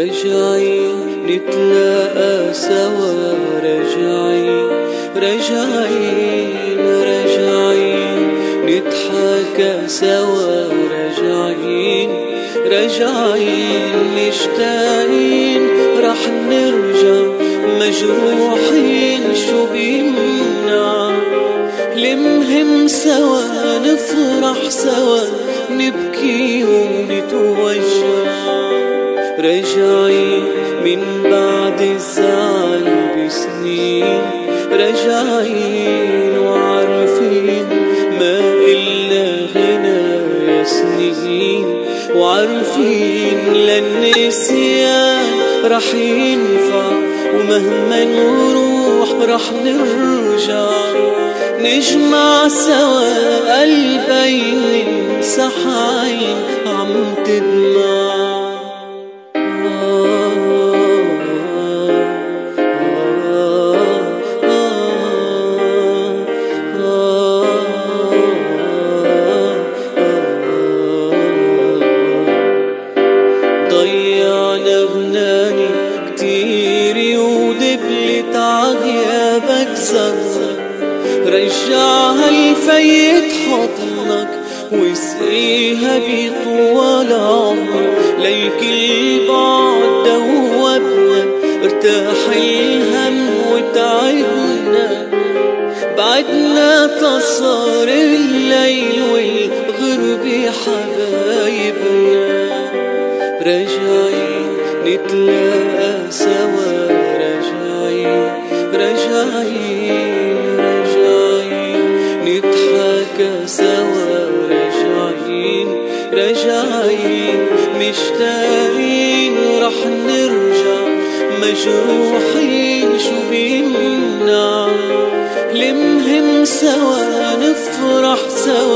راجعين نتلاقى سوا، راجعين راجعين راجعين نضحك سوا، راجعين راجعين مشتاقين رح نرجع مجروحين، شو بيمنع المهم سوا نفرح سوا نبكي ونتوجع، راجعين من بعد الزعل بسنين، راجعين وعارفين ما إلا غنى يا سنين، وعارفين للنسيان رح ينفع ومهما نروح رح نرجع، نجمع سوا قلبين نمسح عين عم تدمع. ضيعنا غناني كتير ودبلت عغيابك زغزغ، رجعها الفيت حضنك واسقيها بطول عمر، ليك البعد دوبنا ارتاح الهم وتعبنا، بعدنا تصار الليل والغرب حبايبنا، راجعين نتلاقى سوا، راجعين راجعين راجعين نضحك سوا، راجعين راجعين مشتاقين رح نرجع مجروحين، شو بيمنع المهم سوا نفرح سوا